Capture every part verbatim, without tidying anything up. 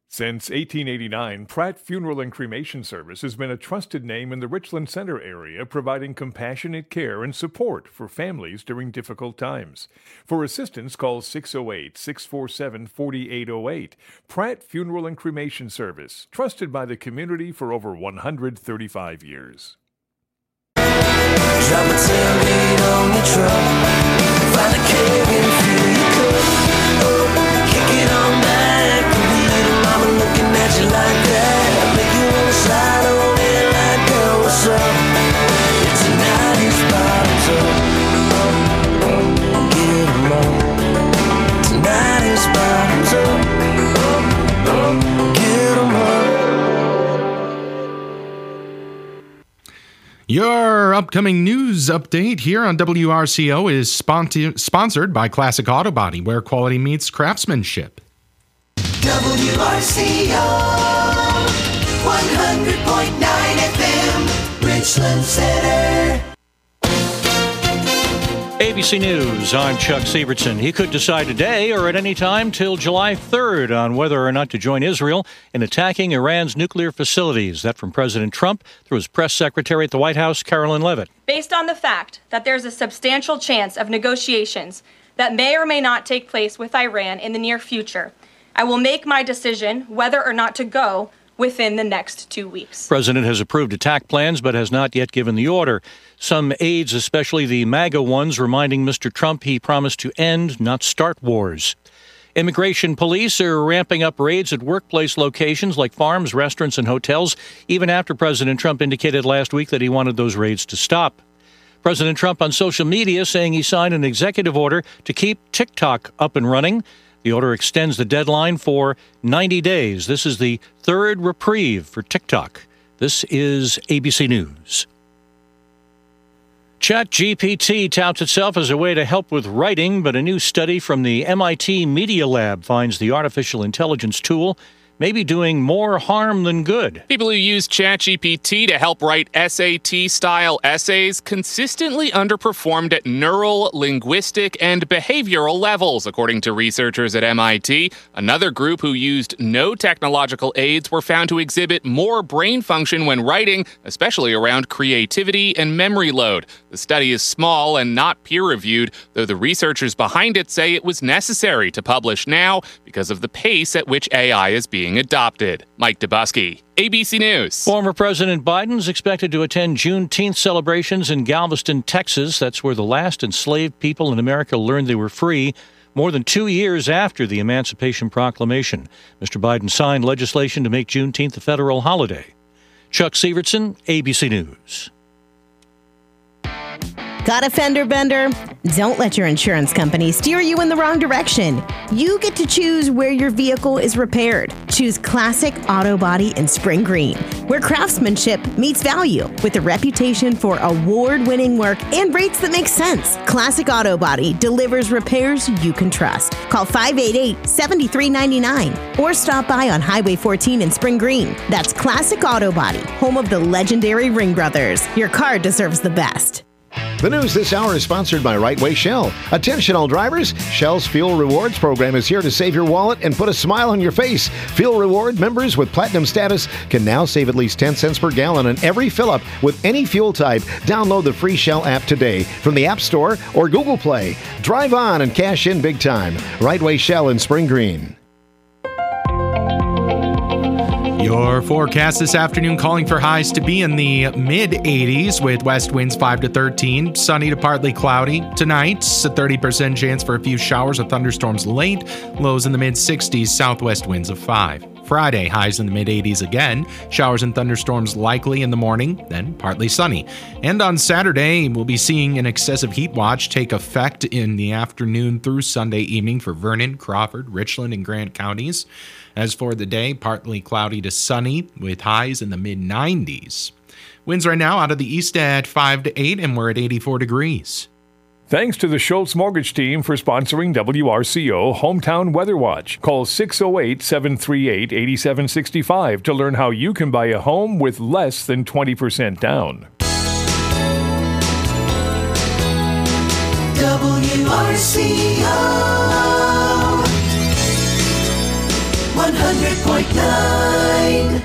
Since eighteen eighty-nine, Pratt Funeral and Cremation Service has been a trusted name in the Richland Center area, providing compassionate care and support for families during difficult times. For assistance, call six oh eight, six four seven, four eight oh eight. Pratt Funeral and Cremation Service, trusted by the community for over one hundred thirty-five years. Drop a tailgate on the truck, find a keg and fill your cup, kick it on back, little mama looking at you like that, make you wanna slide on in like, girl, what's up? It's a nineties bottoms up, get 'em on. Tonight is bottoms up, get 'em on. Your upcoming news update here on W R C O is spont- sponsored by Classic Auto Body, where quality meets craftsmanship. W R C O one hundred point nine F M, Richland Center. A B C News, I'm Chuck Sievertson. He could decide today or at any time till July third on whether or not to join Israel in attacking Iran's nuclear facilities. That from President Trump through his press secretary at the White House, Carolyn Levitt. Based on the fact that there's a substantial chance of negotiations that may or may not take place with Iran in the near future, I will make my decision whether or not to go within the next two weeks. The president has approved attack plans but has not yet given the order. Some aides, especially the MAGA ones, reminding Mister Trump he promised to end, not start wars. Immigration police are ramping up raids at workplace locations like farms, restaurants, and hotels, even after President Trump indicated last week that he wanted those raids to stop. President Trump on social media saying he signed an executive order to keep TikTok up and running. The order extends the deadline for ninety days. This is the third reprieve for TikTok. This is A B C News. ChatGPT touts itself as a way to help with writing, but a new study from the M I T Media Lab finds the artificial intelligence tool may be doing more harm than good. People who use ChatGPT to help write S A T-style essays consistently underperformed at neural, linguistic, and behavioral levels, according to researchers at M I T. Another group who used no technological aids were found to exhibit more brain function when writing, especially around creativity and memory load. The study is small and not peer-reviewed, though the researchers behind it say it was necessary to publish now because of the pace at which A I is being adopted. Mike Dubusky, A B C News. Former President Biden is expected to attend Juneteenth celebrations in Galveston, Texas. That's where the last enslaved people in America learned they were free, more than two years after the Emancipation Proclamation. Mister Biden signed legislation to make Juneteenth a federal holiday. Chuck Sievertson, A B C News. Got a fender bender? Don't let your insurance company steer you in the wrong direction. You get to choose where your vehicle is repaired. Choose Classic Auto Body in Spring Green, where craftsmanship meets value with a reputation for award-winning work and rates that make sense. Classic Auto Body delivers repairs you can trust. Call five eight eight, seven three nine nine or stop by on Highway fourteen in Spring Green. That's Classic Auto Body, home of the legendary Ring Brothers. Your car deserves the best. The news this hour is sponsored by Right Way Shell. Attention all drivers, Shell's Fuel Rewards program is here to save your wallet and put a smile on your face. Fuel Reward members with Platinum status can now save at least ten cents per gallon on every fill-up with any fuel type. Download the free Shell app today from the App Store or Google Play. Drive on and cash in big time. Right Way Shell in Spring Green. Your forecast this afternoon calling for highs to be in the mid-eighties with west winds five to thirteen, sunny to partly cloudy. Tonight, a thirty percent chance for a few showers or thunderstorms late, lows in the mid-sixties, southwest winds of five. Friday, highs in the mid-eighties again, showers and thunderstorms likely in the morning, then partly sunny. And on Saturday, we'll be seeing an excessive heat watch take effect in the afternoon through Sunday evening for Vernon, Crawford, Richland, and Grant counties. As for the day, partly cloudy to sunny with highs in the mid-nineties. Winds right now out of the east at five to eight, and we're at eighty-four degrees. Thanks to the Schultz Mortgage Team for sponsoring W R C O Hometown Weather Watch. Call six oh eight, seven three eight, eight seven six five to learn how you can buy a home with less than twenty percent down. W R C O one hundred point nine.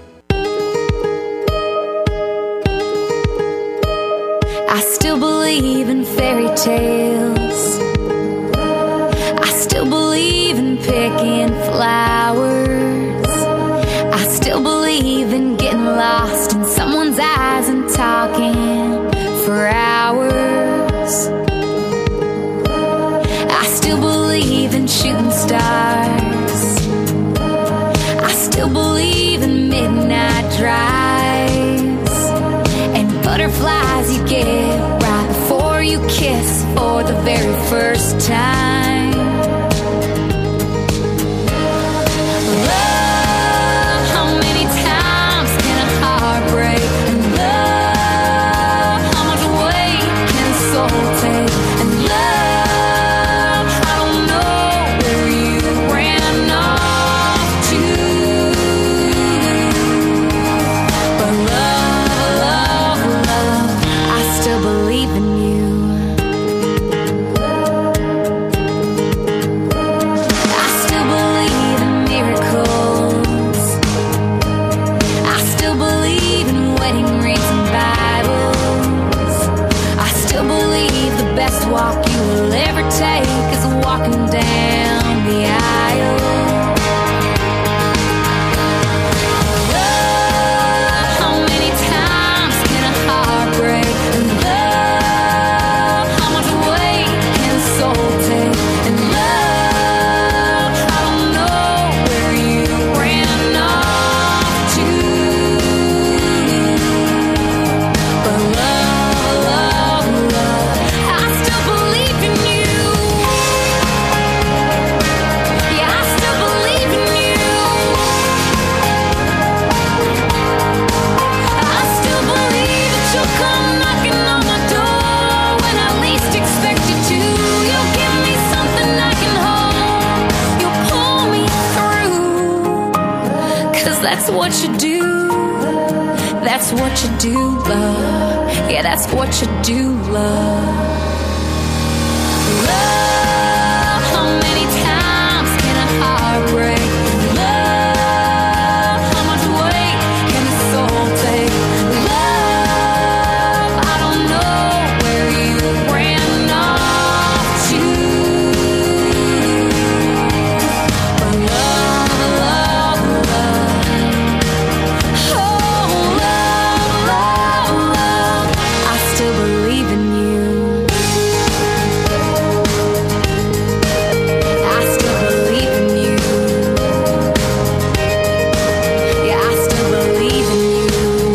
I still believe in fairy tales. I still believe in picking flowers. I still believe in getting lost in someone's eyes and talking for hours. I still believe in shooting stars. I still believe in midnight drives and butterflies you get right before you kiss for the very first time. Love, how many times can a heart break? And love, how much weight can a soul take? And love, I don't know where you ran off to. But love, love, love, I still believe in you. I still believe in miracles. I still believe in wedding rings and Bibles. I still believe the best walk you will ever take is walking down the aisle. Love, how many times can a heart break? And love, how much weight can a soul take? And love, I don't know where you ran off to. But love, love, love, I still believe in you. Yeah, I still believe in you. I still believe that you'll come knocking on my door when I least expect you to. You'll give me something I can hold. You'll pull me through. 'Cause that's what you do. That's what you do, love. Yeah, that's what you do, love. Love, how many times can a heart break? Love, how much weight can a soul take? Love, I don't know where you ran off to. But love, love, love, oh, love, love, love, I still believe in you. I still believe in you. Yeah, I still believe in you.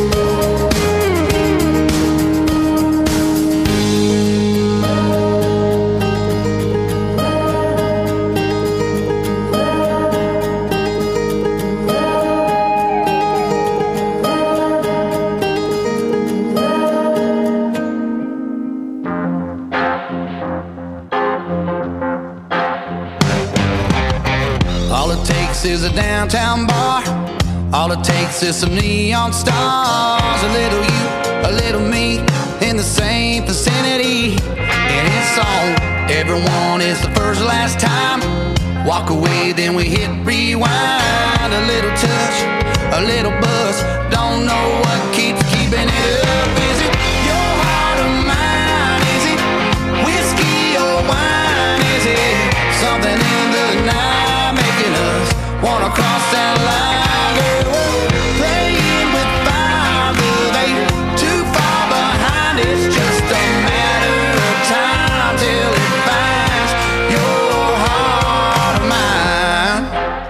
All it takes is a downtown bar. All it takes is some neon stars. A little you, a little me, in the same vicinity. And it's on. Everyone is the first last time. Walk away, then we hit rewind. A little touch, a little buzz. Don't know what keeps keeping it up. Is it your heart or mine? Is it whiskey or wine? Is it something in the night making us wanna cross that line? Girl, we're playing with fire, but they too far behind. It's just a matter of time till it finds your heart or mine.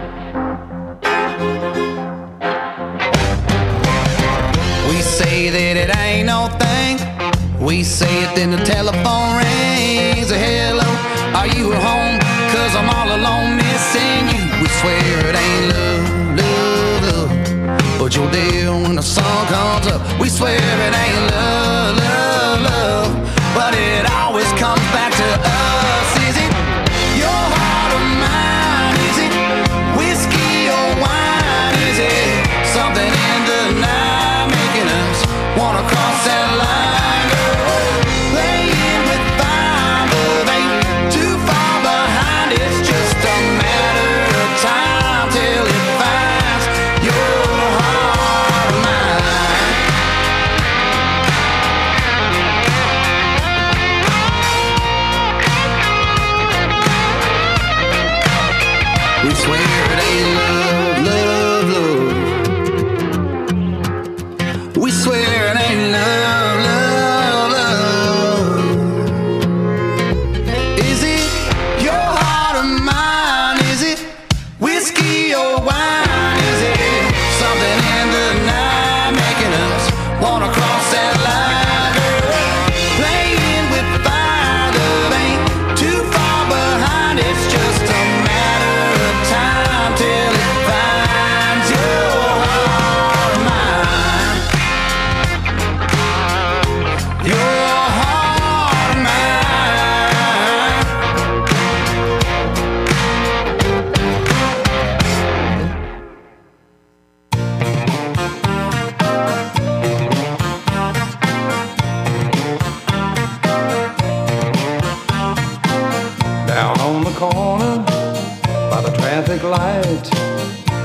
We say that it ain't no thing. We say it, then the telephone rings. A hello, are you at home? 'Cause I'm all alone missing you. We swear it ain't love, love, love, but you're there when the sun comes up. We swear it ain't love, love, love, but it always comes back to us. Is it your heart or mine? Is it whiskey or wine? Is it something in the night making us wanna cross that line? Girl, playing with fire, but ain't too far behind. It's just a matter of time till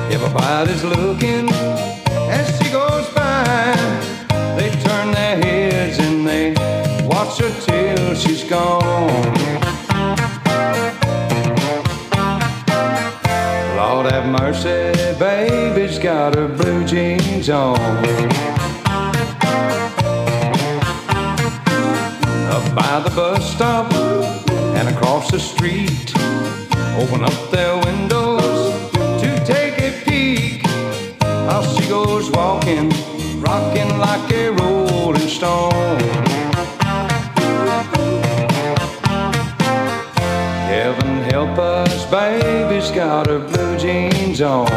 Everybody's looking as she goes by. They turn their heads and they watch her till she's gone. Lord have mercy, baby's got her blue jeans on. Up by the bus stop and across the street, open up their windows to take a peek. How she goes walking, rocking like a rolling stone. Heaven help us, baby's got her blue jeans on.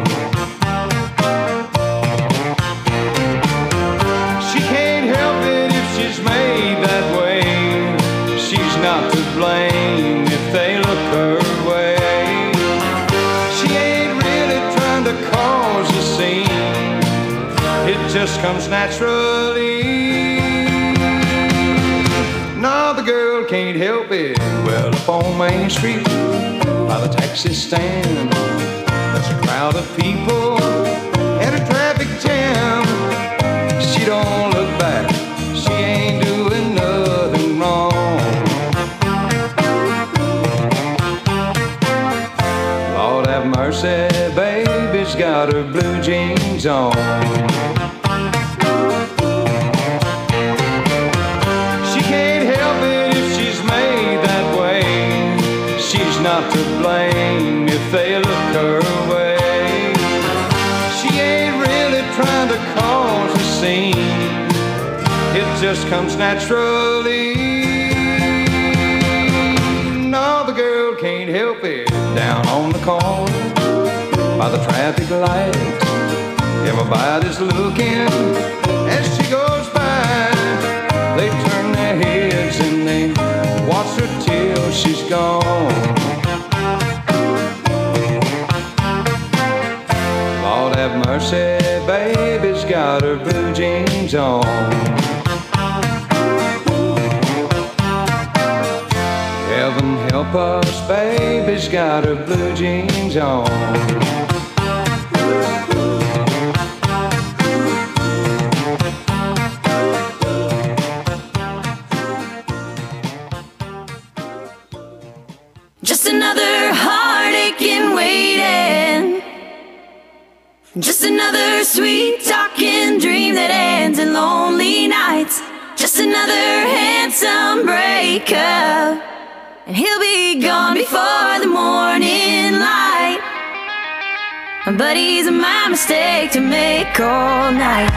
She can't help it if she's made that way. She's not to blame if they look her way. She ain't really trying to cause a scene. It just comes naturally. No, the girl can't help it. Well, up on Main Street, by the taxi stand, there's a crowd of people and a traffic jam. She don't look back, she ain't doing nothing wrong. Lord have mercy, baby's got her blue jeans on. Not to blame if they look her way. She ain't really trying to cause a scene. It just comes naturally. No, the girl can't help it. Down on the corner by the traffic light, everybody's looking as she goes by. They turn their heads and they watch her till she's gone. Lord have mercy, baby's got her blue jeans on. Heaven help us, baby's got her blue jeans on. Just another heartache in waiting. Just another sweet talking dream that ends in lonely nights. Just another handsome breakup, and he'll be gone before the morning light. But he's my mistake to make all night.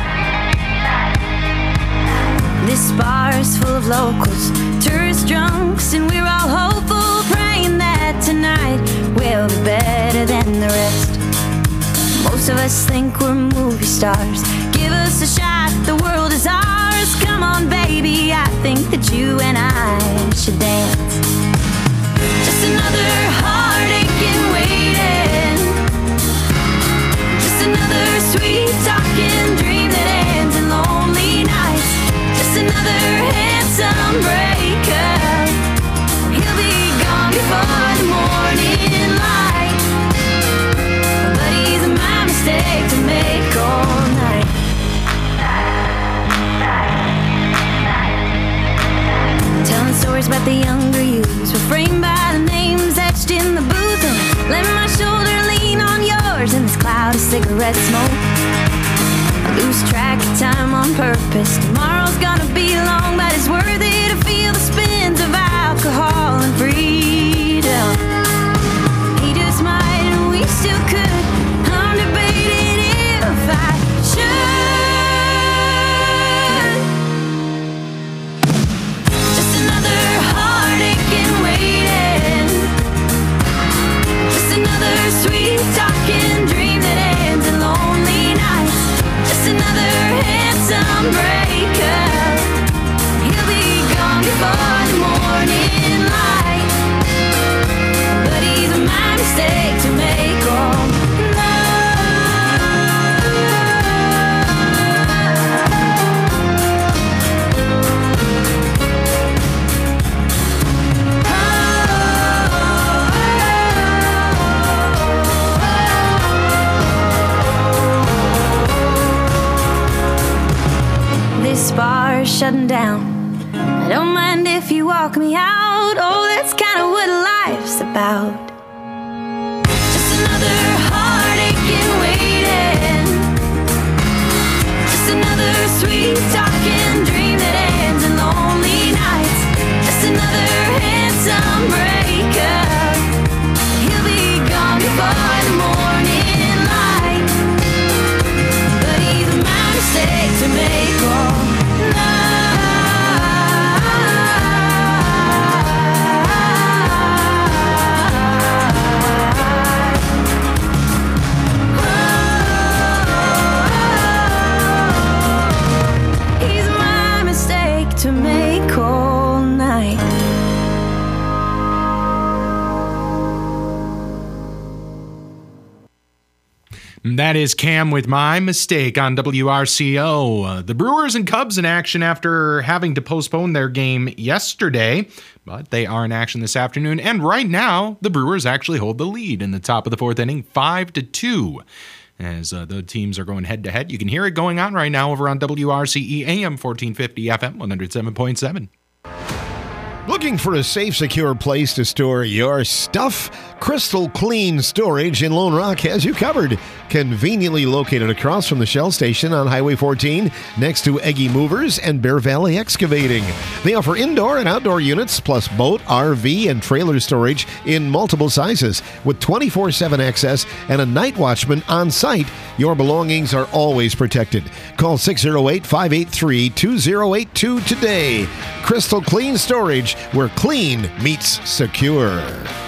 This bar is full of locals, tourist drunks, and we're all hopeful, praying that tonight will be better than the rest. Most of us think we're movie stars. Give us a shot, the world is ours. Come on, baby, I think that you and I should dance. Just another heartache in waiting. Just another sweet talking dream that ends in lonely nights. Just another handsome breakup. He'll be gone before the morning light. But he's my mistake to make all night. Telling stories about the younger youths, refrained by the names etched in the booth. And let my shoulder lean on yours in this cloud of cigarette smoke. I lose track of time on purpose. Tomorrow's gonna be long, but it's worth it to feel the spins of alcohol and freedom. He just might, and we still could. I'm debating if I should. Just another heartache in waiting. Just another sweet talking dream that ends in lonely nights. Just another handsome breakup. He'll be gone before the morning light. shutting down. I don't mind if you walk me out. Oh, that's kind of what life's about. Just another heartache and waiting. Just another sweet talking dream that ends in lonely nights. Just another handsome breakup. He'll be gone before the morning light. But he's my mistake to make all night. To make all night. That is Cam with My Mistake on W R C O. Uh, the Brewers and Cubs in action after having to postpone their game yesterday, but they are in action this afternoon. And right now, the Brewers actually hold the lead in the top of the fourth inning, five to two. As uh, the teams are going head-to-head. You can hear it going on right now over on W R C E A M fourteen fifty F M one oh seven point seven. Looking for a safe, secure place to store your stuff? Crystal Clean Storage in Lone Rock has you covered. Conveniently located across from the Shell Station on Highway fourteen, next to Eggy Movers and Bear Valley Excavating. They offer indoor and outdoor units, plus boat, R V, and trailer storage in multiple sizes. With twenty-four seven access and a night watchman on site, your belongings are always protected. Call six oh eight, five eight three, two oh eight two today. Crystal Clean Storage, where clean meets secure.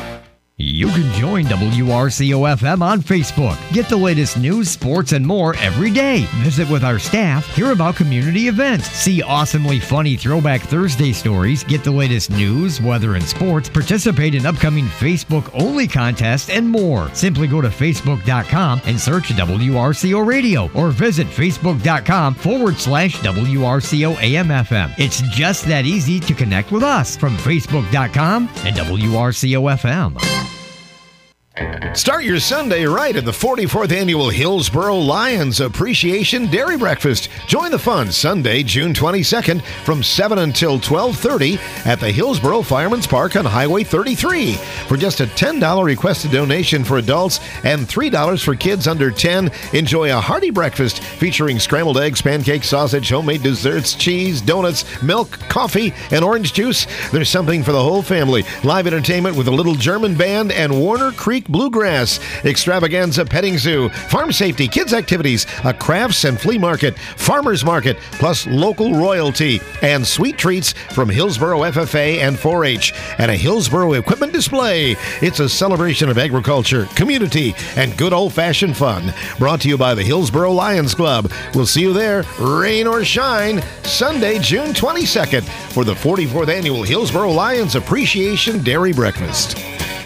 You can join W R C O F M on Facebook. Get the latest news, sports, and more every day. Visit with our staff, hear about community events, see awesomely funny Throwback Thursday stories, get the latest news, weather, and sports, participate in upcoming Facebook-only contests, and more. Simply go to Facebook dot com and search W R C O Radio or visit Facebook dot com forward slash W R C O A M F M. It's just that easy to connect with us from Facebook dot com and W R C O F M. Start your Sunday right at the forty-fourth Annual Hillsboro Lions Appreciation Dairy Breakfast. Join the fun Sunday, June twenty-second from seven until twelve thirty at the Hillsboro Fireman's Park on Highway thirty-three. For just a ten dollars requested donation for adults and three dollars for kids under ten, enjoy a hearty breakfast featuring scrambled eggs, pancakes, sausage, homemade desserts, cheese, donuts, milk, coffee, and orange juice. There's something for the whole family. Live entertainment with a Little German Band and Warner Creek Bluegrass, extravaganza petting zoo, farm safety, kids activities, a crafts and flea market, farmers market, plus local royalty, and sweet treats from Hillsboro F F A and four H, and a Hillsboro equipment display. It's a celebration of agriculture, community, and good old-fashioned fun. Brought to you by the Hillsboro Lions Club. We'll see you there, rain or shine, Sunday, June twenty-second for the forty-fourth Annual Hillsboro Lions Appreciation Dairy Breakfast.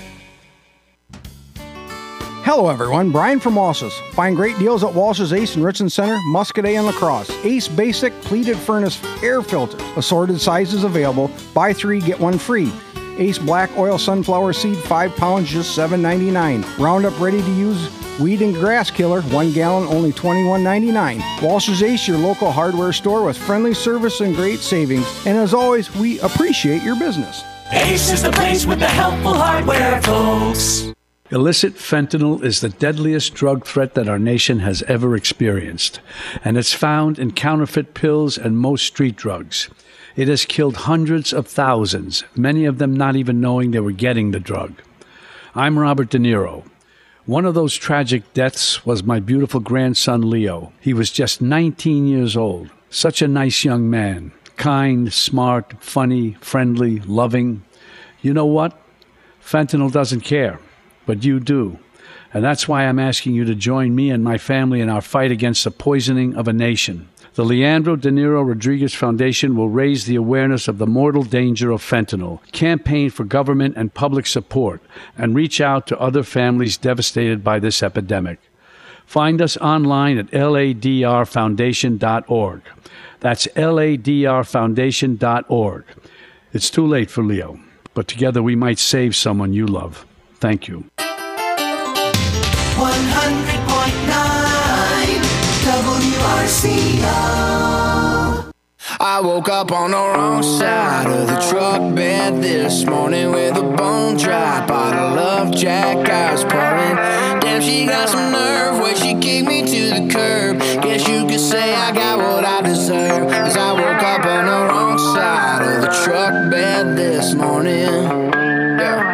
Hello everyone, Brian from Walsh's. Find great deals at Walsh's Ace in Richland Center, Muscadet, and La Crosse. Ace Basic Pleated Furnace Air Filters. Assorted sizes available. Buy three, get one free. Ace Black Oil Sunflower Seed, five pounds, just seven ninety-nine. Roundup Ready to Use Weed and Grass Killer, one gallon, only twenty-one ninety-nine. Walsh's Ace, your local hardware store with friendly service and great savings. And as always, we appreciate your business. Ace is the place with the helpful hardware, folks. Illicit fentanyl is the deadliest drug threat that our nation has ever experienced, and it's found in counterfeit pills and most street drugs. It has killed hundreds of thousands, many of them not even knowing they were getting the drug. I'm Robert De Niro. One of those tragic deaths was my beautiful grandson, Leo. He was just nineteen years old. Such a nice young man. Kind, smart, funny, friendly, loving. You know what? Fentanyl doesn't care. But you do. And that's why I'm asking you to join me and my family in our fight against the poisoning of a nation. The Leandro De Niro Rodriguez Foundation will raise the awareness of the mortal danger of fentanyl, campaign for government and public support, and reach out to other families devastated by this epidemic. Find us online at L A D R foundation dot org. That's L A D R foundation dot org. It's too late for Leo, but together we might save someone you love. Thank you. one hundred point nine W R C O. I I woke up on the wrong side of the truck bed this morning with a bone dry bottle of Jack I was pouring. Damn, she got some nerve when she kicked me to the curb. Guess you could say I got what I deserve, 'cause I woke up on the wrong side of the truck bed this morning. Yeah.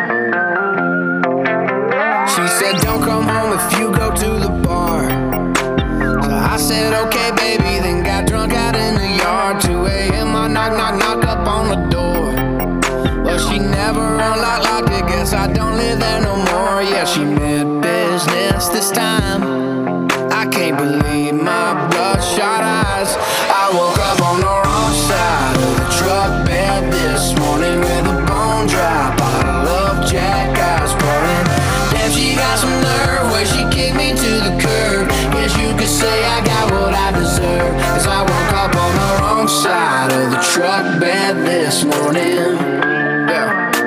She said don't come home if you go to the bar. So I said okay baby, then got drunk out in the yard. Two a.m. I knock knock knock up on the door. Well, she never unlocked, locked it, guess I don't live there no more. Yeah, she meant business this time. I can't believe my bloodshot eyes. I woke up on the wrong side of the truck bed this morning with a bone dry bottle of Jack I was pouring. Damn, she got some nerve when she kicked me to the curb. Guess you could say I got what I deserve, 'cause I woke up on the wrong side of the truck bed this morning. Yeah.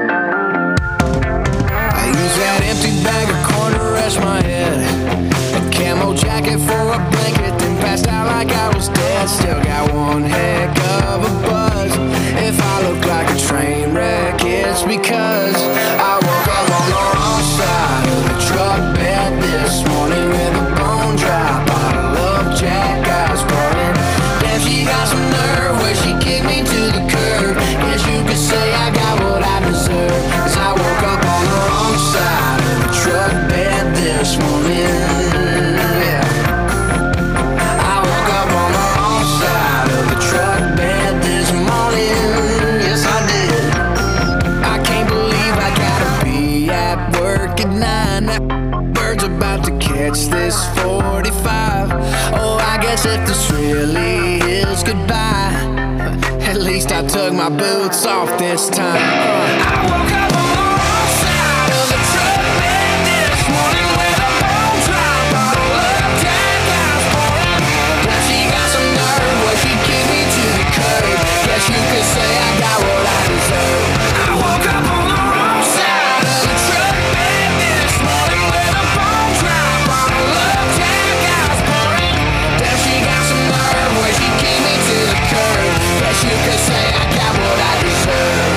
I used that empty bag of corn to rest my head, a camo jacket for a blanket, then passed out like I was dead. Still got one heck of a buzz. If I look like a train wreck, it's because I woke up on the wrong side of the truck bed this morning with a bone dry bottle of Jack I was pouring. Damn, she got some nerve when she kicked me to the curb. Guess you could say I got what I deserve, 'cause I woke up on the wrong side of the truck bed this morning. Yeah. I woke up on the wrong side of the truck bed this morning. Yes, I did. I can't believe I gotta be at work at nine. That bird's about to catch this forty-five. Oh, I guess if this really is goodbye, at least I took my boots off this time. I woke up on the wrong side of the truck bed this morning with a bone dry bottle of Jack I was pouring. Now she got some nerve when she kicked me to the curb. Guess you could say I got what I deserve. I woke up on the wrong side of the truck bed this morning with a bone dry bottle of Jack I was pouring. Damn, she got some nerve when she kicked me to the curb. Guess you could say I got what I deserve.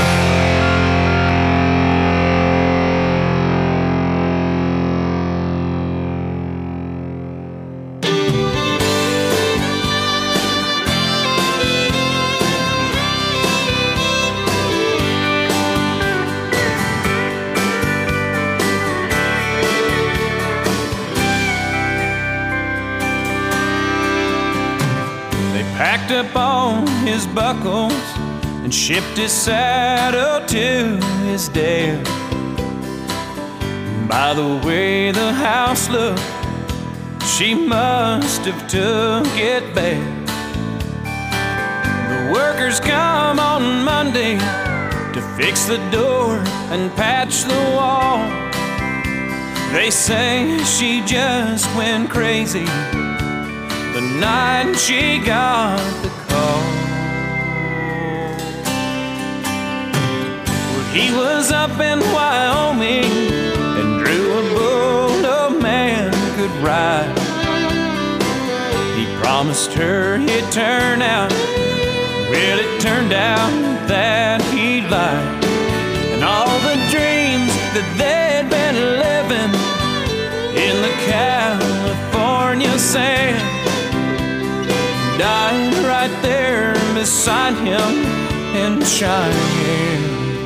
Packed up all his buckles and shipped his saddle to his dad. By the way the house looked, she must have took it bad. The workers come on Monday to fix the door and patch the wall. They say she just went crazy the night she got the call. Well, he was up in Wyoming and drew a bull no man could ride. He promised her he'd turn out, well, it turned out that he lied. And all the dreams that they'd been living in the California sand died right there beside him in Cheyenne.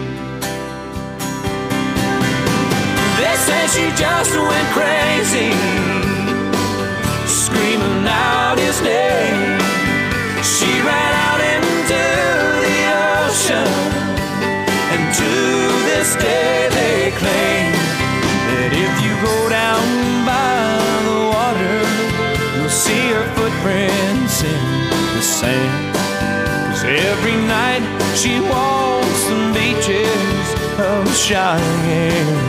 They say she just went crazy, screaming out his name. She ran out into the ocean, and to this day they claim that if you go down by the water, you'll see her footprints in the sand. 'Cause every night she walks the beaches of Cheyenne.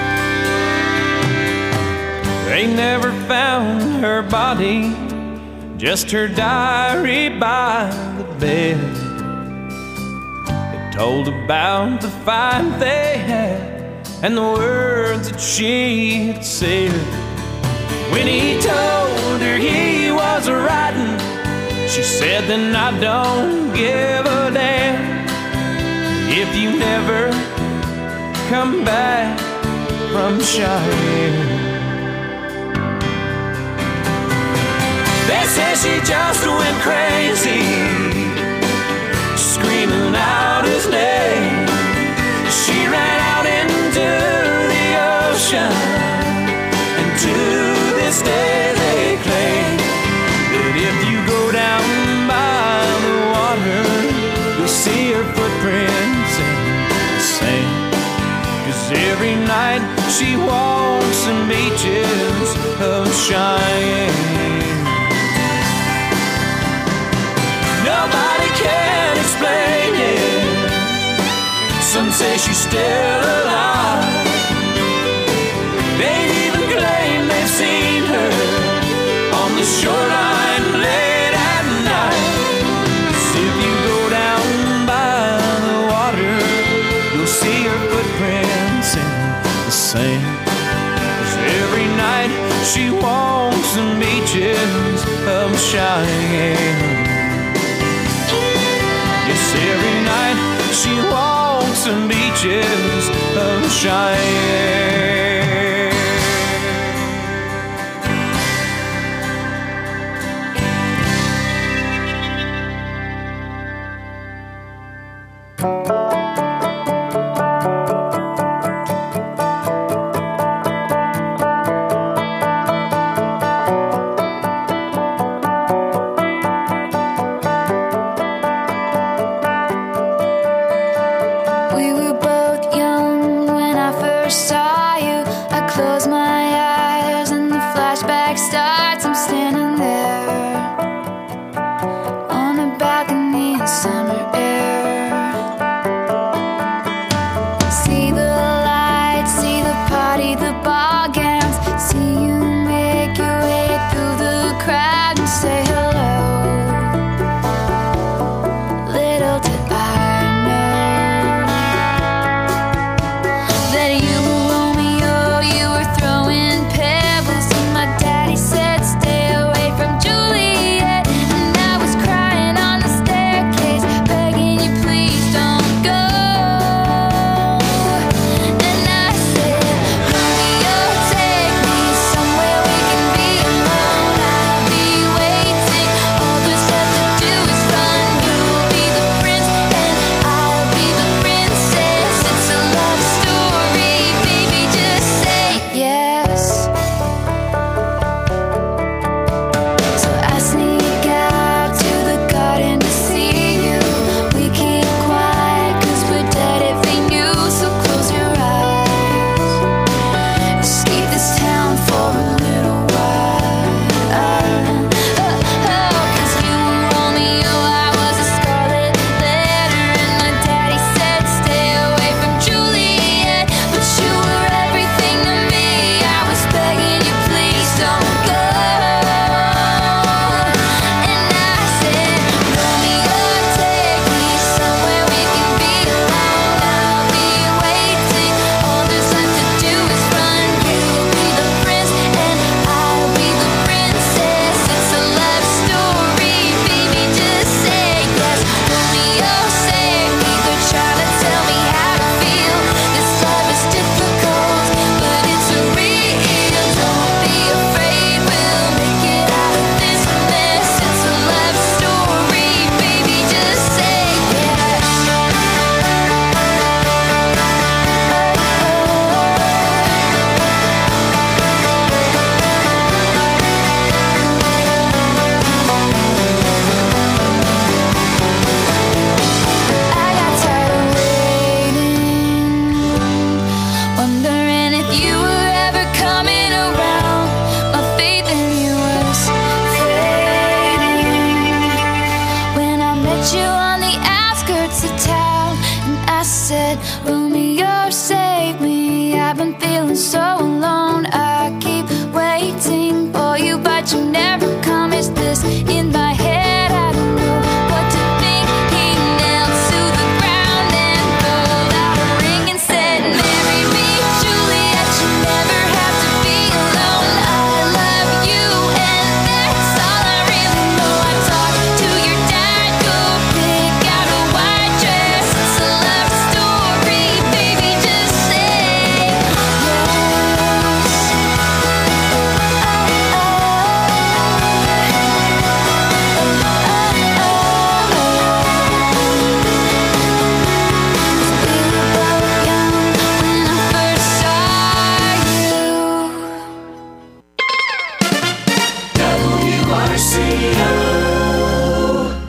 They never found her body just her diary by the bed. It told about the fight they had and the words that she had said. When he told her he was riding, she said, then I don't give a damn if you never come back from Cheyenne. They say she just went crazy, screaming out his name. She ran out into the ocean, and to this day they claim that if you go down by the water, you'll see her footprints in the sand. 'Cause every night she walks the beaches of Cheyenne. Nobody can explain it. Some say she's still alive. They even claim they've seen her on the shoreline late at night. 'Cause if you go down by the water, you'll see her footprints in the sand. 'Cause every night she walks the beaches of Cheyenne. Yes, every night she walks the beaches of Cheyenne. We were both young when I first saw you. I close my eyes and the flashback starts. I'm standing there on a balcony in summer air. R C O.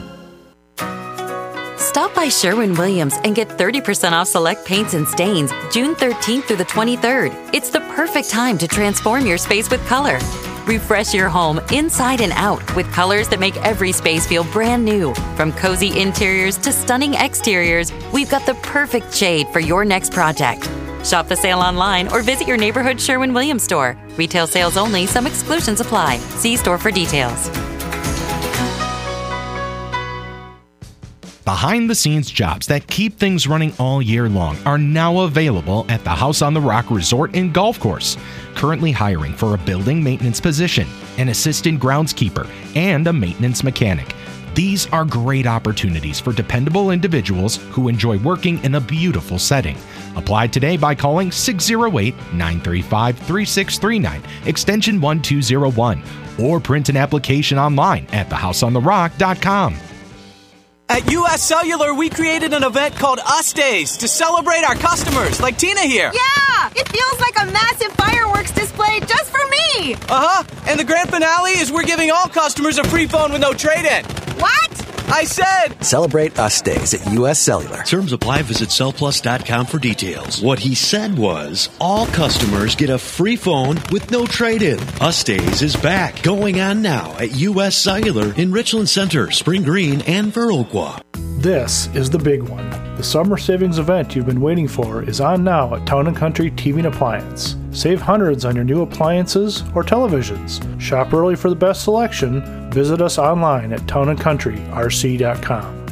Stop by Sherwin-Williams and get thirty percent off select paints and stains June thirteenth through the twenty-third. It's the perfect time to transform your space with color. Refresh your home inside and out with colors that make every space feel brand new. From cozy interiors to stunning exteriors, we've got the perfect shade for your next project. Shop the sale online or visit your neighborhood Sherwin-Williams store. Retail sales only. Some exclusions apply. See store for details. Behind-the-scenes jobs that keep things running all year long are now available at the House on the Rock Resort and Golf Course. Currently hiring for a building maintenance position, an assistant groundskeeper, and a maintenance mechanic. These are great opportunities for dependable individuals who enjoy working in a beautiful setting. Apply today by calling six oh eight, nine three five, three six three nine, extension one two oh one, or print an application online at the house on the rock dot com. At U S Cellular, we created an event called Us Days to celebrate our customers, like Tina here. Yeah! It feels like a massive fireworks display just for me! Uh-huh. And the grand finale is we're giving all customers a free phone with no trade-in. What? I said! Celebrate Us Days at U S Cellular. Terms apply. Visit cell plus dot com for details. What he said was, all customers get a free phone with no trade-in. Us Days is back. Going on now at U S Cellular in Richland Center, Spring Green, and Viroqua. This is the big one. The summer savings event you've been waiting for is on now at Town and Country T V and Appliance. Save hundreds on your new appliances or televisions. Shop early for the best selection. Visit us online at town and country r c dot com.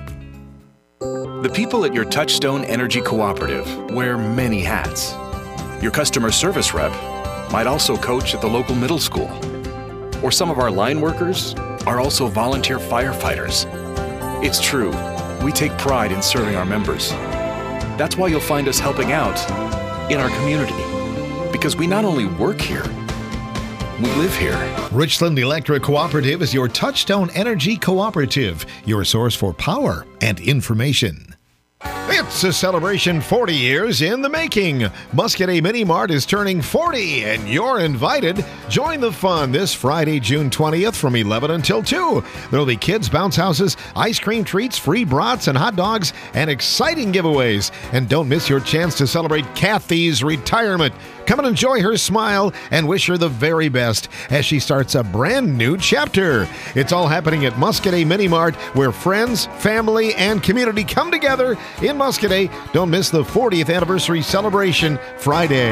The people at your Touchstone Energy Cooperative wear many hats. Your customer service rep might also coach at the local middle school. Or some of our line workers are also volunteer firefighters. It's true, we take pride in serving our members. That's why you'll find us helping out in our community. Because we not only work here, we live here. Richland Electric Cooperative is your Touchstone Energy Cooperative, your source for power and information. It's a celebration forty years in the making. Muscadet Mini Mart is turning forty, and you're invited. Join the fun this Friday, June twentieth from eleven until two. There'll be kids' bounce houses, ice cream treats, free brats and hot dogs, and exciting giveaways. And don't miss your chance to celebrate Kathy's retirement. Come and enjoy her smile and wish her the very best as she starts a brand new chapter. It's all happening at Muscadet Mini Mart, where friends, family, and community come together in Muscadet. Don't miss the fortieth anniversary celebration Friday.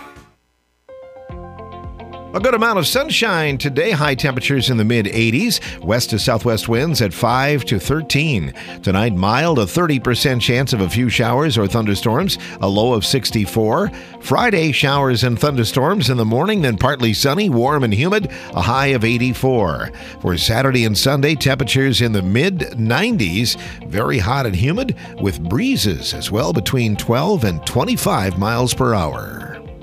A good amount of sunshine today. High temperatures in the mid eighties. West to southwest winds at five to thirteen. Tonight, mild, a thirty percent chance of a few showers or thunderstorms, a low of sixty-four. Friday, showers and thunderstorms in the morning, then partly sunny, warm and humid, a high of eighty-four. For Saturday and Sunday, temperatures in the mid nineties, very hot and humid, with breezes as well between twelve and twenty-five miles per hour.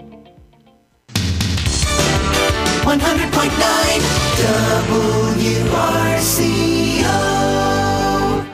one hundred point nine W R C O.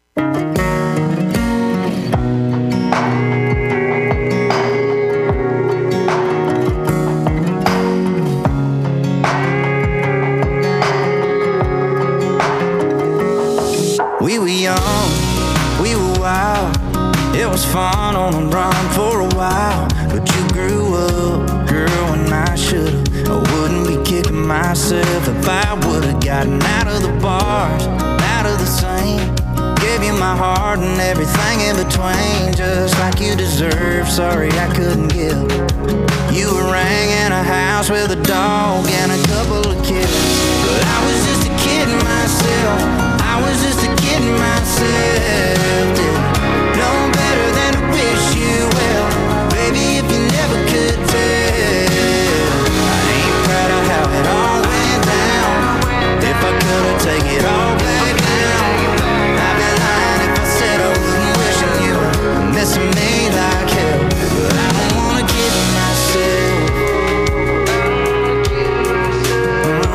We were young, we were wild. It was fun on the run for a while. But you grew up, girl, and I should've. I wouldn't be kicking myself if I would've gotten out of the bars, out of the scene. Gave you my heart and everything in between, just like you deserve. Sorry I couldn't give. You were ringing a house with a dog and a couple of kids, but I was just a kid myself. I was just a kid myself. Didn't know better than to wish you well, baby. If you never could tell, I ain't proud of how it all went down. If I could've take it all back now, I'd be lying if I said I wasn't wishing you were missing me like hell. But I don't wanna kid myself.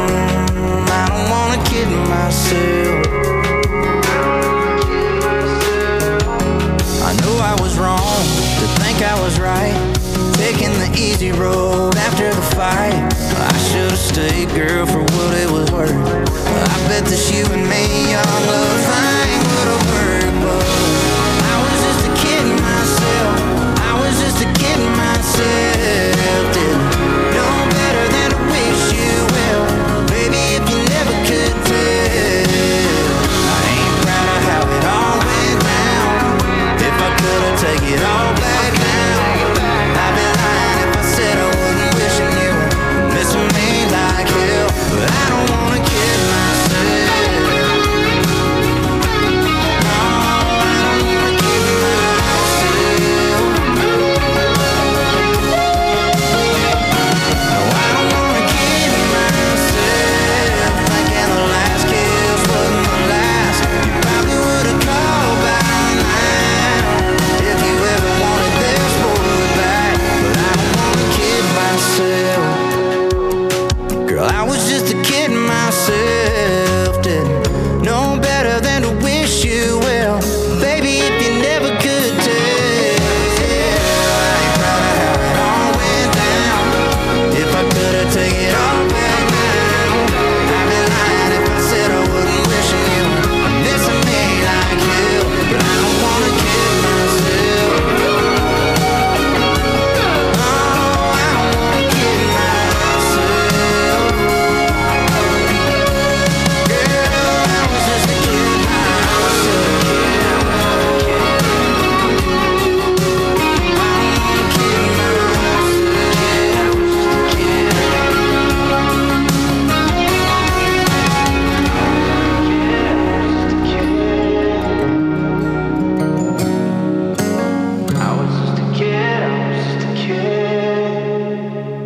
Mm, I don't wanna kid myself. mistake, girl, for what it was worth. I bet that you and me, young love, thing would have worked, but I was just a kid myself. I was just a kid myself. Didn't know better than to wish you well, baby, if you never could tell. I ain't proud of how it all went down. If I could have taken it all back now, I'd be lying if I said I wasn't wishing you were missing me like hell. But I don't wanna kid myself. No, I don't wanna kid myself. No, I don't wanna kid myself. Thinking the last kiss wasn't the last. You probably would've called by now if you ever wanted this boy back. But I don't wanna kid myself. Girl, I was just a kid myself. Didn't know better than to wish you well, baby, if you never could tell. I ain't proud of how it all went down. If I could have taken it all back now, I'd be lying if I said I wasn't wishing you were missing me like hell. But I don't wanna kid myself. No, I don't wanna kid myself. Girl, I was just a kid myself. I was just a kid, I was just a kid.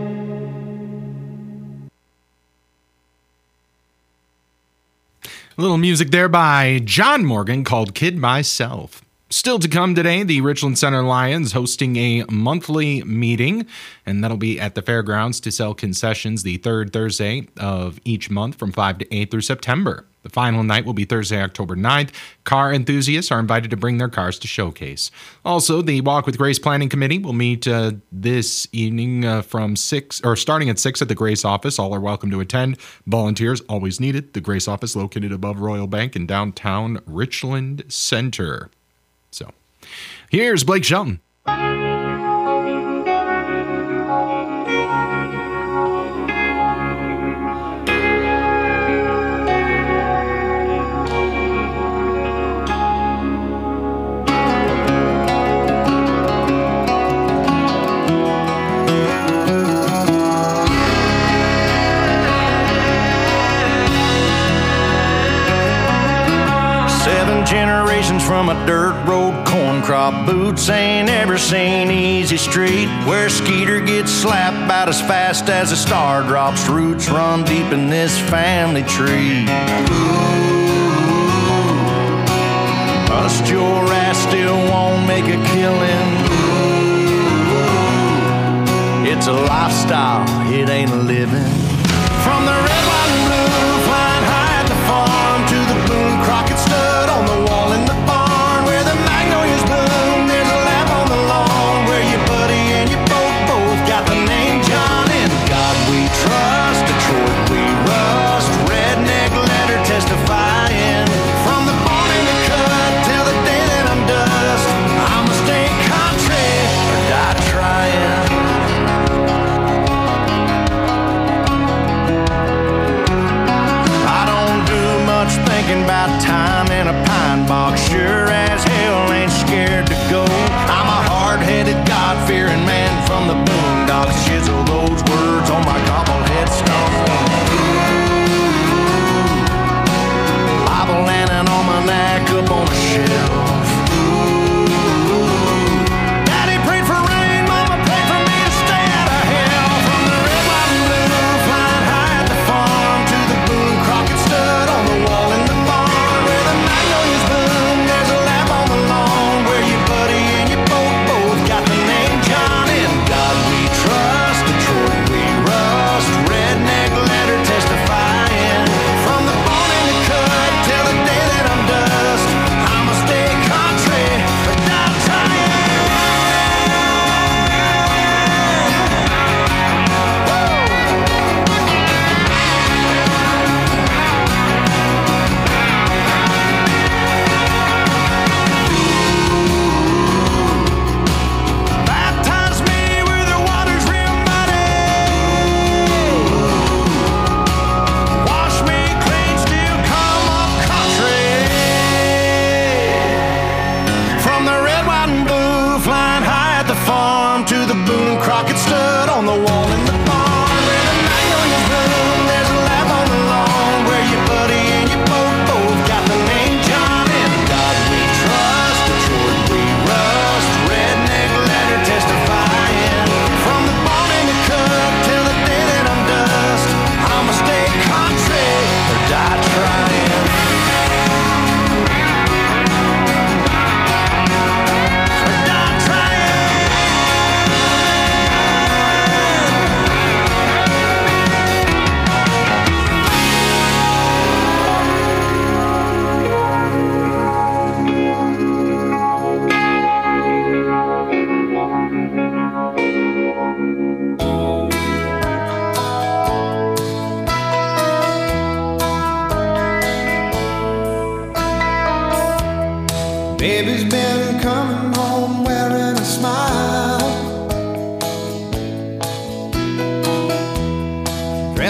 A little music there by John Morgan called Kid Myself. Still to come today, the Richland Center Lions hosting a monthly meeting, and that'll be at the fairgrounds to sell concessions the third Thursday of each month from five to eight through September. The final night will be Thursday, October ninth. Car enthusiasts are invited to bring their cars to showcase. Also, the Walk with Grace Planning Committee will meet uh, this evening uh, from six, or starting at six at the Grace office. All are welcome to attend. Volunteers always needed. The Grace office located above Royal Bank in downtown Richland Center. So, here's Blake Shelton. Seven generations from a dirt road corn crop. Boots ain't ever seen easy street where Skeeter gets slapped about as fast as a star drops. Roots run deep in this family tree. Bust your ass, still won't make a killing. It's a lifestyle, it ain't a living. From the red, white, and blue, flying high at the farm, to the Boone Crockett stud on the wall in the barn, where the magnolias bloom. There's a lamp on the lawn where your buddy and your boat both got the name John. In God we trust, Detroit we rust, redneck letter testifying. From the barn in the cut till the day that I'm dust, I'ma stay country or die trying.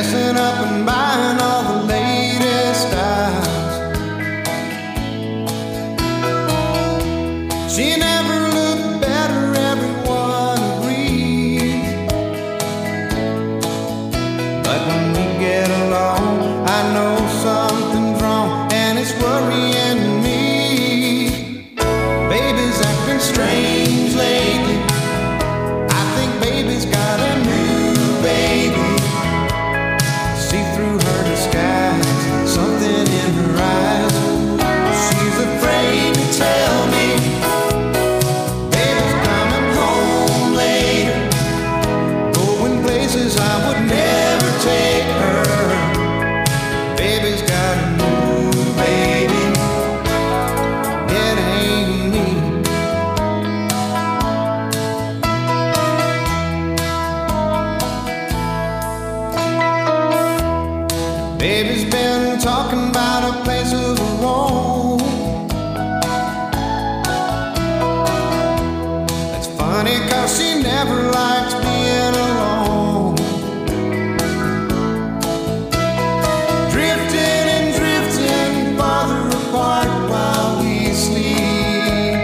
dressing up and buying all the latest styles. She never looked better, everyone agreed. But when we get along, I know something's wrong, and it's worrying me. Baby's acting strange lately. I think baby's got a new baby. See through her disguise, something in her eyes. She's afraid to tell me. Baby's coming home later, going places I would never take her. Baby's got a new baby. It ain't me. Baby's been talking about a place of her own. It's funny cause she never likes being alone. Drifting and drifting farther apart while we sleep.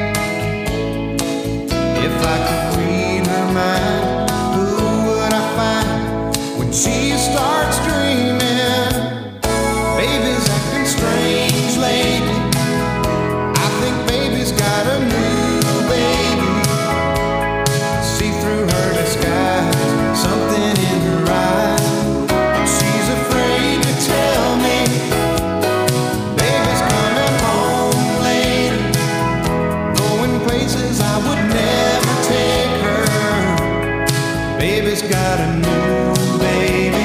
If I could read her mind, who would I find when she starts dreaming? Baby's acting strange lately. I think baby's got a new baby. See through her disguise, something in her eyes. She's afraid to tell me. Baby's coming home later, going places I would never take her. Baby's got a new baby.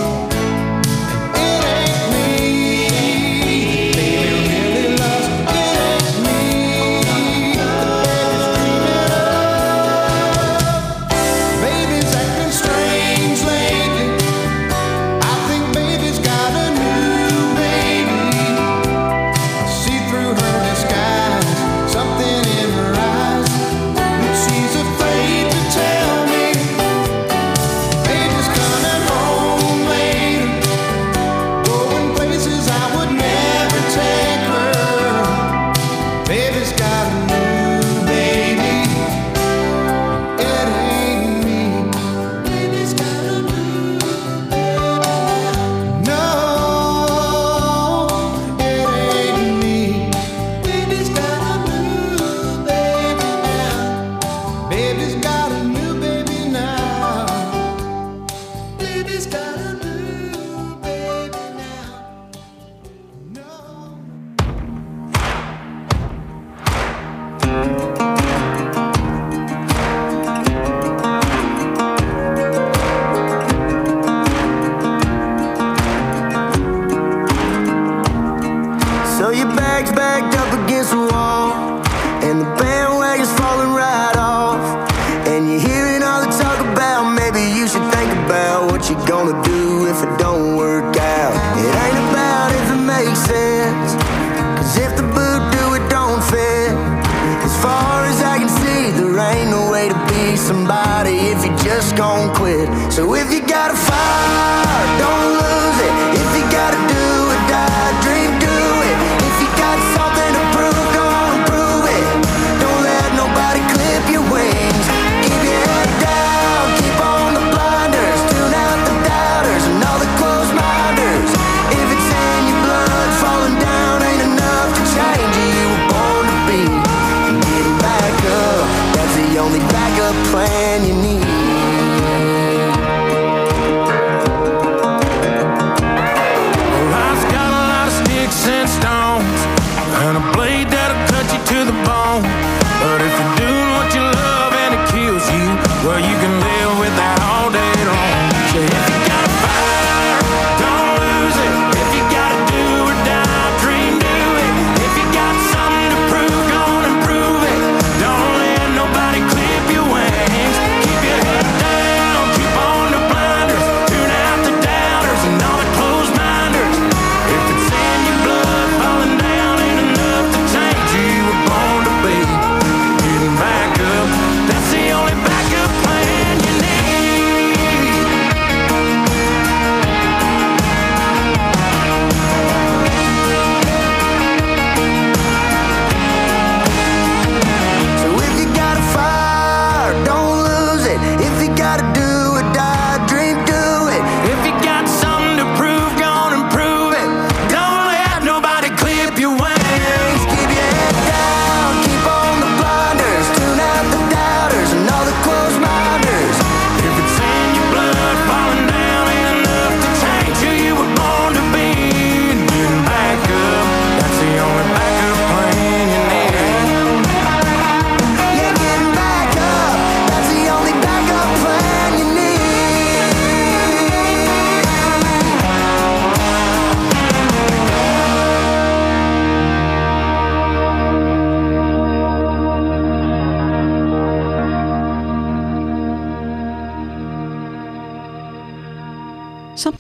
So your bag's backed up against the wall, and the bandwagon's falling right off. And you're hearing all the talk about maybe you should think about what you're gonna do if it don't work out. It ain't about if it makes sense, cause if the boot do it don't fit. As far as I can see, there ain't no way to be somebody if you just gon' quit. So if you got a fire, don't lose it. If you gotta do or die, dream, do it. If you got something to prove, go on.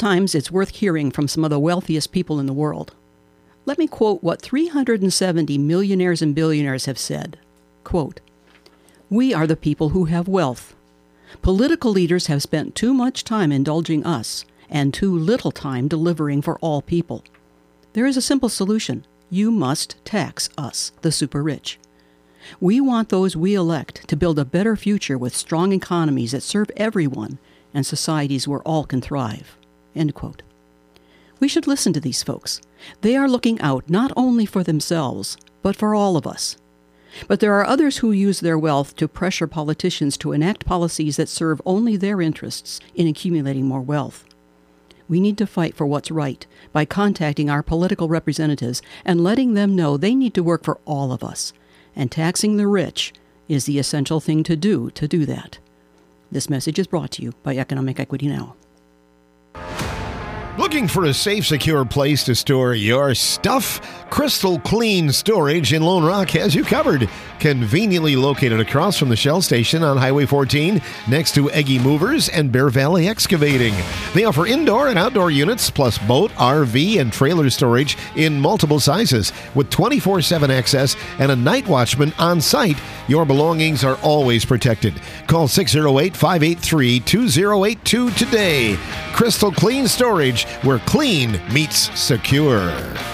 Sometimes it's worth hearing from some of the wealthiest people in the world. Let me quote what three hundred seventy millionaires and billionaires have said. Quote, "We are the people who have wealth. Political leaders have spent too much time indulging us and too little time delivering for all people. There is a simple solution. You must tax us, the super rich. We want those we elect to build a better future with strong economies that serve everyone and societies where all can thrive." End quote. We should listen to these folks. They are looking out not only for themselves, but for all of us. But there are others who use their wealth to pressure politicians to enact policies that serve only their interests in accumulating more wealth. We need to fight for what's right by contacting our political representatives and letting them know they need to work for all of us. And taxing the rich is the essential thing to do to do that. This message is brought to you by Economic Equity Now. Looking for a safe, secure place to store your stuff? Crystal Clean Storage in Lone Rock has you covered. Conveniently located across from the Shell station on Highway fourteen, next to Eggy Movers and Bear Valley Excavating. They offer indoor and outdoor units, plus boat, R V, and trailer storage in multiple sizes. With twenty-four seven access and a night watchman on site, your belongings are always protected. Call six oh eight, five eight three, two oh eight two today. Crystal Clean Storage, where clean meets secure.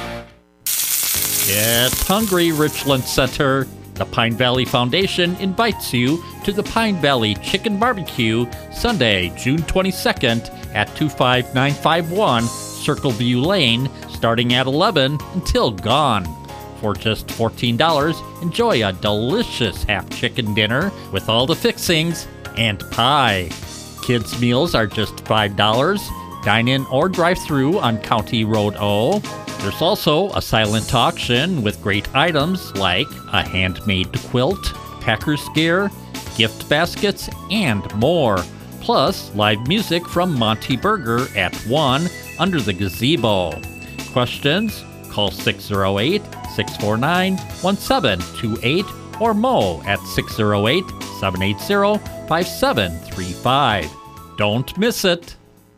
Get hungry, Richland Center. The Pine Valley Foundation invites you to the Pine Valley Chicken Barbecue Sunday, June twenty-second at two five nine five one Circle View Lane, starting at eleven until gone. For just fourteen dollars, enjoy a delicious half-chicken dinner with all the fixings and pie. Kids' meals are just five dollars. Dine in or drive through on County Road O. There's also a silent auction with great items like a handmade quilt, Packers gear, gift baskets, and more. Plus, live music from Monty Burger at one under the gazebo. Questions? Call six oh eight, six four nine, one seven two eight or Mo at six oh eight, seven eight zero, five seven three five. Don't miss it.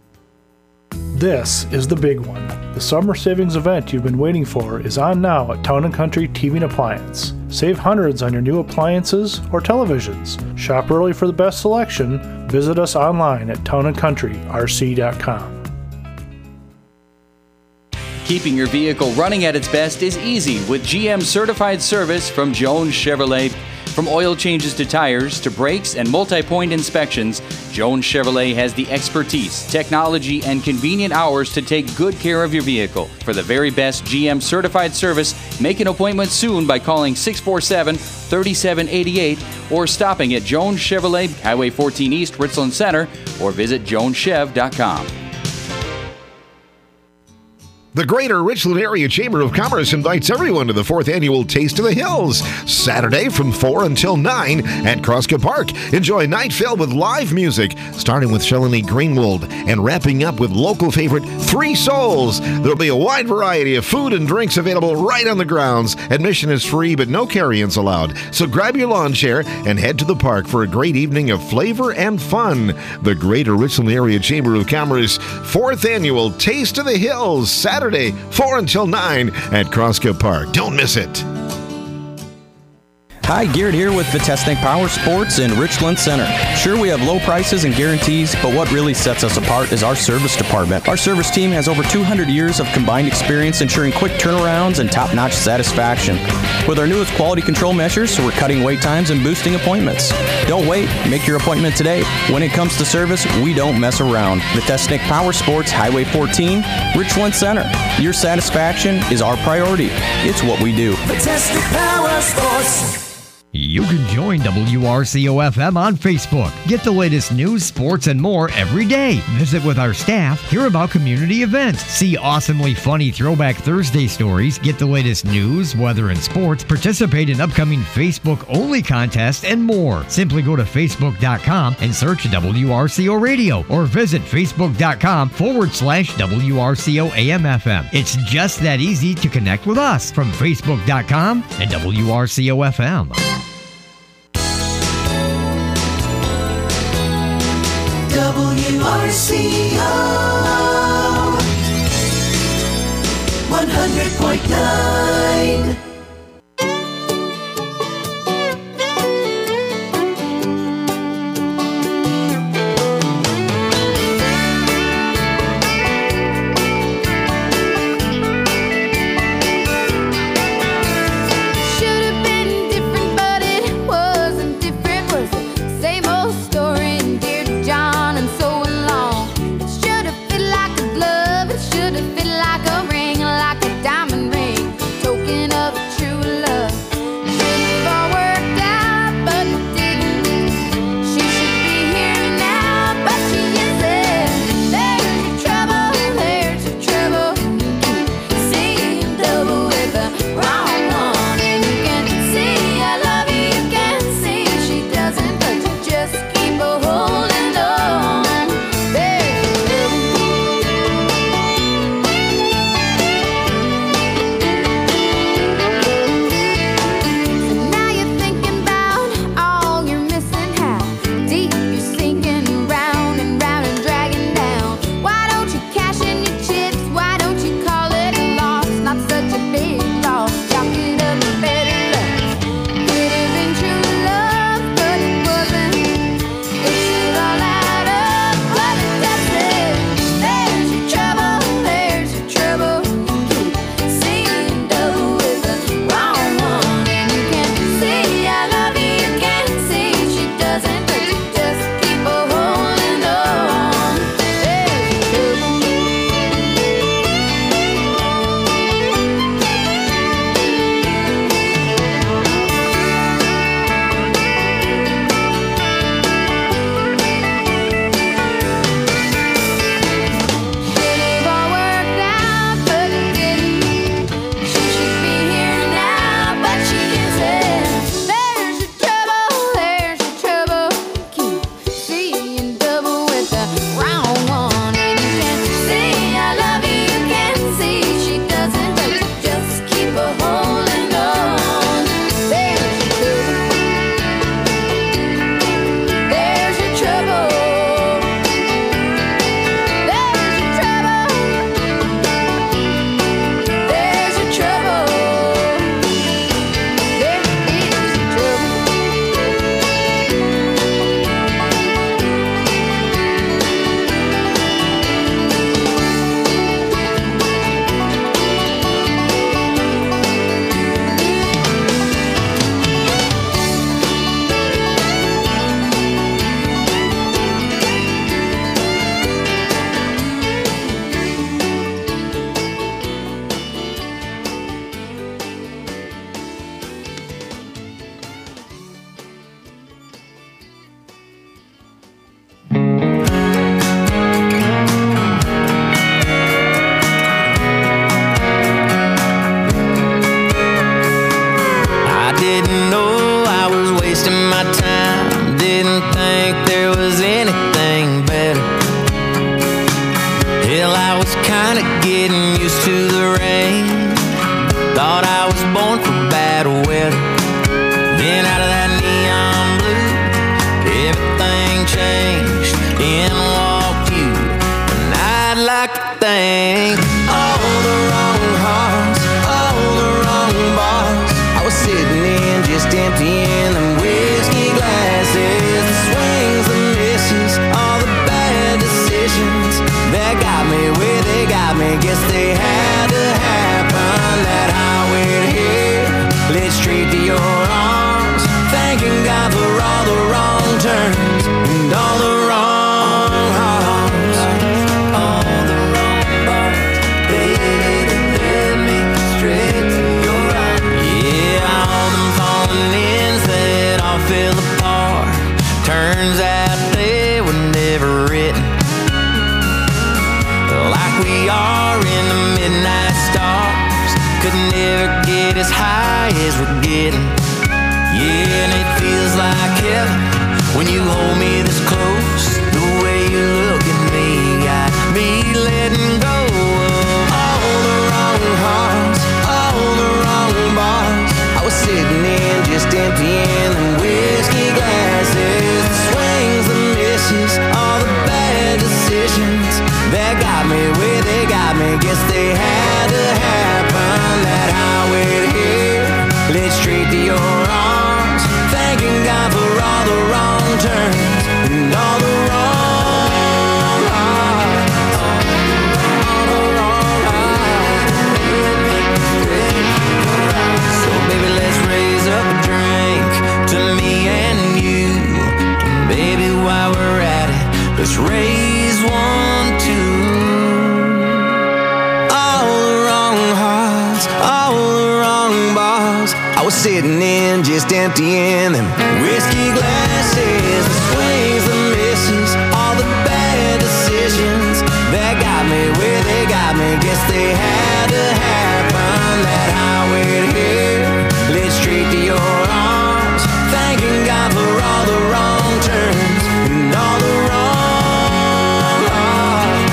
This is the big one. The summer savings event you've been waiting for is on now at Town and Country T V and Appliance. Save hundreds on your new appliances or televisions. Shop early for the best selection. Visit us online at town and country r c dot com. Keeping your vehicle running at its best is easy with G M certified service from Jones Chevrolet. From oil changes to tires to brakes and multi-point inspections, Jones Chevrolet has the expertise, technology, and convenient hours to take good care of your vehicle. For the very best G M certified service, make an appointment soon by calling six four seven, three seven eight eight or stopping at Jones Chevrolet, Highway fourteen East, Richland Center, or visit jones chev dot com. The Greater Richland Area Chamber of Commerce invites everyone to the fourth annual Taste of the Hills, Saturday from four until nine at Kroska Park. Enjoy a night filled with live music, starting with Shalini Greenwald and wrapping up with local favorite Three Souls. There'll be a wide variety of food and drinks available right on the grounds. Admission is free, but no carry-ins allowed. So grab your lawn chair and head to the park for a great evening of flavor and fun. The Greater Richland Area Chamber of Commerce fourth annual Taste of the Hills, Saturday Saturday, four until nine at Kroska Park. Don't miss it. Hi, Garrett here with Vitesnik Power Sports in Richland Center. Sure, we have low prices and guarantees, but what really sets us apart is our service department. Our service team has over two hundred years of combined experience ensuring quick turnarounds and top-notch satisfaction. With our newest quality control measures, we're cutting wait times and boosting appointments. Don't wait. Make your appointment today. When it comes to service, we don't mess around. Vitesnik Power Sports, Highway fourteen, Richland Center. Your satisfaction is our priority. It's what we do. Vitesnik Power Sports. You can join W R C O F M on Facebook. Get the latest news, sports, and more every day. Visit with our staff, hear about community events, see awesomely funny Throwback Thursday stories, get the latest news, weather, and sports, participate in upcoming Facebook-only contests, and more. Simply go to facebook dot com and search W R C O Radio or visit facebook.com forward slash WRCOAMFM. It's just that easy to connect with us from facebook dot com and W R C O F M. W R C O one hundred point nine. Should've been different, but it wasn't different. Was the same old story, and dear John, and so along. It should've fit like a glove. It should've fit like a ring, like a diamond ring, token of true love. Should've all worked out, but it didn't. She should be here now, but she isn't. There's your trouble, there's your trouble. Seeing double with the wrong one, and you can see I love you, you can see she doesn't, but you just keep a holding on. There's your So now you're thinking about all you're missing, how deep you're sinking round and round and dragging down. Why don't you cash in your chips? Why don't you call it a loss? Not such a big loss. Chalk it up to better luck. Could have been true love, but it wasn't. It should all add up, but it doesn't. There's your trouble, there's your trouble. You keep seeing double with the wrong one, and you can see I love you, you can see she doesn't, but you just keep a holding on. There's your Should've all worked out, but it didn't. She should be here now, but she isn't. There's your trouble, there's your trouble. Keep seeing double with the wrong one, and you can see I love you, you can see she doesn't, but you just keep a holding on. There's your trouble. There's your trouble. There's your trouble. There's your trouble. There is your trouble. I didn't know I was wasting my time. Didn't think there was anything better. Hell, I was kinda getting used to the rain. Thought I was born for bad weather. Then out of that neon blue, everything changed. In walked you, and I'd like to thank all the wrong hearts, all the wrong bars. I was sitting in just emptying them whiskey glasses. The swings, the misses, all the bad decisions that got me where they got me. Guess they had to happen. That highway to hell led straight to your arms. Thanking God for all the wrong turns and all the wrong hearts, all the wrong bars, baby, that led me straight to your arms. Yeah, all them falling ends that all fell apart. Turns out they were never written. Like we are in the midnight stars, could never get as high as we're getting. Yeah, and it feels like heaven when you hold me this close. The way you look at me got me letting go of all the wrong hearts, all the wrong bars. I was sitting in just emptying them whiskey glasses. The swings, the misses, all the bad decisions that got me where they got me. Guess they had to have sitting in, just emptying them whiskey glasses. The swings, the misses, all the bad decisions that got me where they got me. Guess they had to happen. That highway to hell led straight to your arms. Thanking God for all the wrong turns and all the wrong hearts.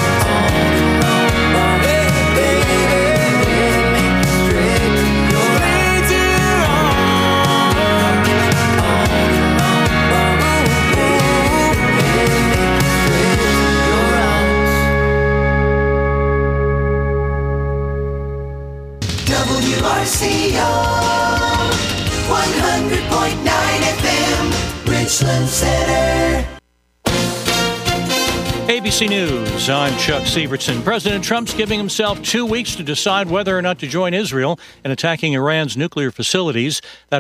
Hey, baby, let me straight straight to your arms. W R C O one hundred point nine F M, Richland Center. A B C News, I'm Chuck Sievertson. President Trump's giving himself two weeks to decide whether or not to join Israel in attacking Iran's nuclear facilities. That